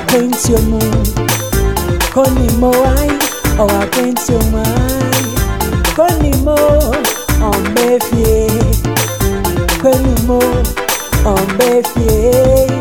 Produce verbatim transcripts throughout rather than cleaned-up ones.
quente o mundo, conimo ai, o a quente o mai, conimo, on befie, conimo, on befie.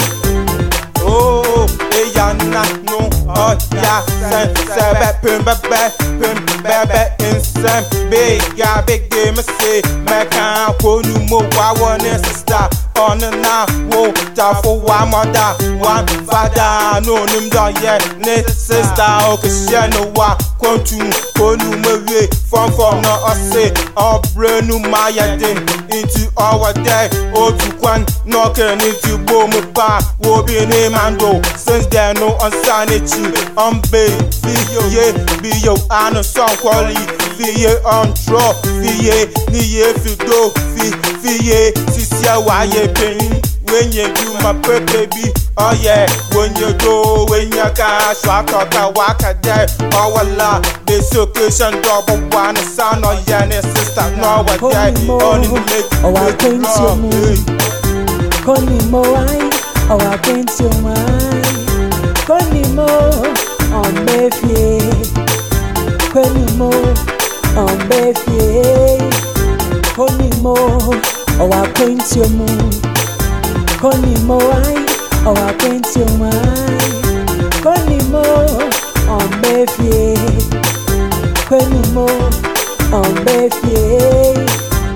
Oh, eya na no, oh ya, sen sebe pum bebe, pum bebe insem, big ya big game say, me can konu mo wa one sister. On and now, whoa, for one mother, one father, no name done yet, ne sister, okay, she no wa, kontu, konu me from from no I say, all brand new Maya day, into our day, oh to quan, knocking into boom pa, wo be name and do, since there no unsanity, um be, yeah, be yo, I know some quality, fiye on draw, fiye, ni ye fi do, fi, fiye, sisia wa ye. When you do my baby, oh yeah, when you do, when you cash, walk out, walk a day, oh Allah, this occasion double one, son or Yanni sister, no, what day, only make oh, I can't see me. Conimo, oh, I can't see my Conimo, on Befie, Conimo, on Befie, Conimo. Oh, I can't see you move. Conimo, oh, I can't see you move. Conimo, on Befie. Conimo, on Befie.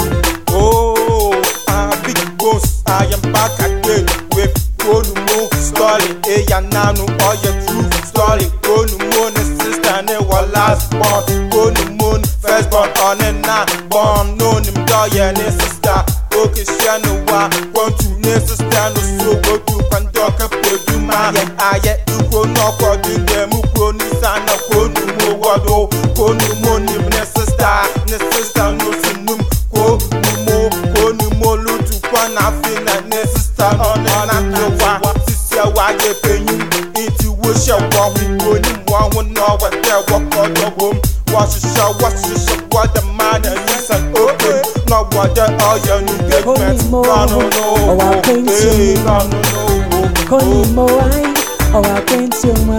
Oh, I'm big boss. I am back again with Conimo story. Hey, ya nanu, all your true story. Conimo, the sister, ne was last born. Conimo, first born on and now born. No, him daughter, ne sister. Okay, she no wa want to necessary no so go to Pandoka Peduma. Yeah, I yet you go no for the demo crony sana konu mo wado konu mo ni necessary necessary no sunum ko mo konu mo lu to kwan afina necessary on na no wa sisia wa ye penyu into wo sha wa hu ni wa hu no wa there walk on the home wash show wash show what the man and listen okay. No wonder all your new gatements. No, no, no. Oh, I can't see you. No, no, no. Conimo, oh, I can't see you.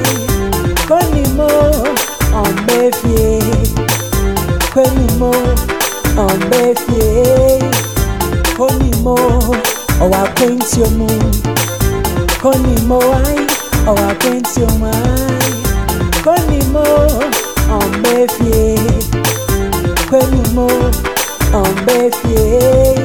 Conimo, on Befie. Conimo, on Befie. Conimo, oh, I can't see you. Conimo, oh, I can't see you. Conimo, on Befie. Conimo. On Befie.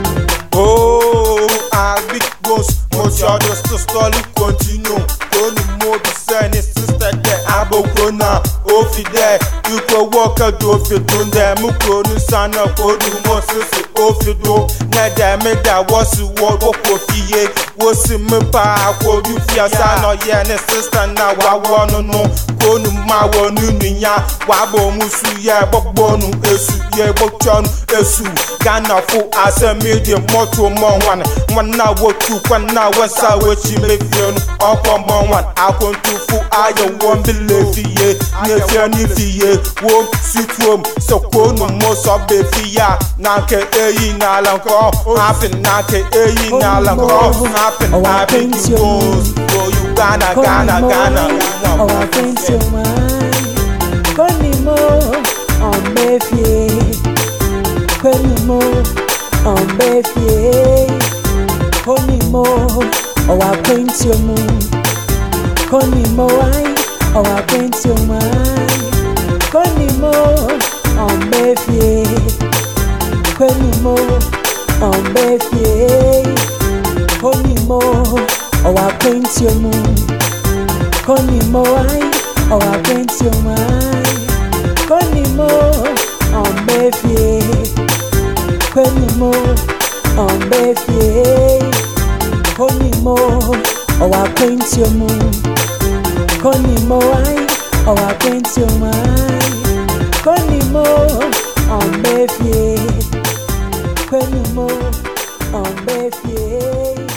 Oh, I big boss, most of the story continue. Don't more be saying sister there, I'm a corner. Oh, if there, you can walk a door if you don't them, you can son of God, you must say, oh, if you do, not that make that was the word of Kofi, was in my power, you fear son or yeah, sister now, I want to know. Konu ma wonu niya wabo musu ye bobonu esu ye bochon esu Ghana fu ase medium moto mon wan wana wotu kwana wasa wechi mefion okon bon wan akontu fu ayo won believe ye ne fia ni fiye wo sitwom so konu mo so be fia na ke eyi na lanko happen na ke eyi na lanko happen happen you go you Ghana Ghana Ghana. Oh, I can't see you, Conimo, on Befie. Conimo, on Befie. Conimo, oh, I can't see you, Conimo, oh, I can't see you, Conimo, on Befie. Conimo, on Befie. Conimo, oh, I can't see you. Conimo, oh, I can't see you. Conimo, on Befie. Conimo, on Befie. Conimo, oh, I can't see you. Conimo, oh, I can't see you. Conimo, on Befie. Conimo, on Befie.